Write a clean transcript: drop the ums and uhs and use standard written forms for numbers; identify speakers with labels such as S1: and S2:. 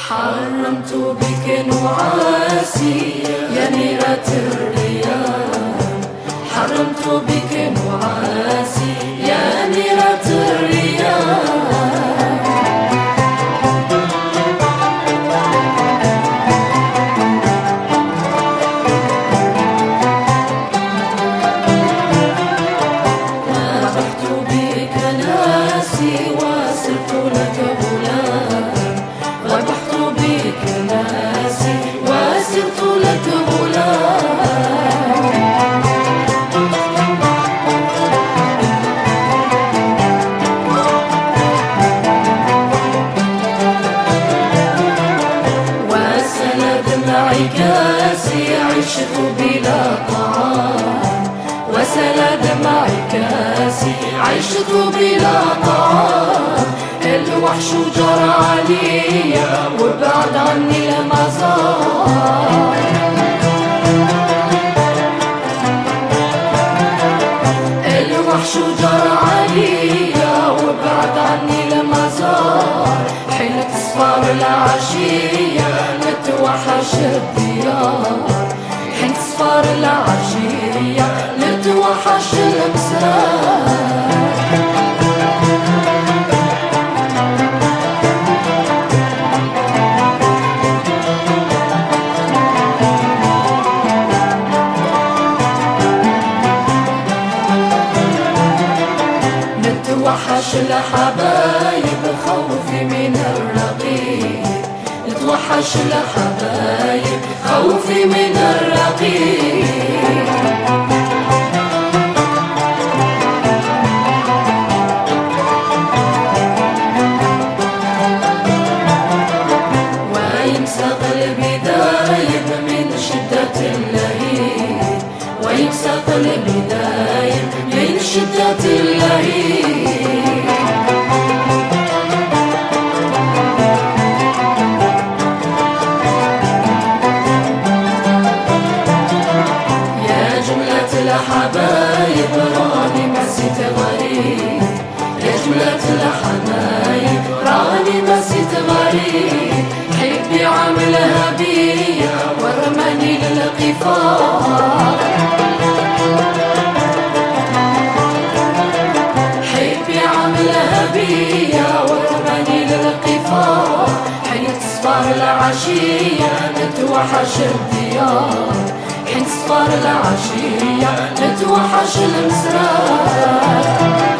S1: حرمت بك نعاسي يا ميرة الرياح، حرمت بك نعاسي يا ميرة الرياح. ربحت بك ناسي وصرت لك غلام، ربحت بك ناسي وصرت لك غلام. وسل دمعي كاسي عشت بلا طعام، وسل دمعي كاسي عشت بلا طعام. الوحش جرى عليا وبعد عني المزار، الوحش جرى عليا وبعد عني المزار. حلت صفار العشية نتوحش الديار، حلت صفار العشية نتوحش المسار. نتوحش الحبايب خوفي من الرقيب، نتوحش الحبايب خوفي من الرقيب. ويمسى قلبي دايب من شدة اللهيب، ويمسى قلبي دايب من شدة اللهيب. يا جملة الحبايب راني مسيت غريب، يا جملة الحبايب راني مسيت غريب. حبي عاملها بيا ورماني للقفار، حبي عاملها بيا ورماني للقفار. حنت صفار العشية نتوحش الديار، حنت صفار العشية نتوحش المسرار.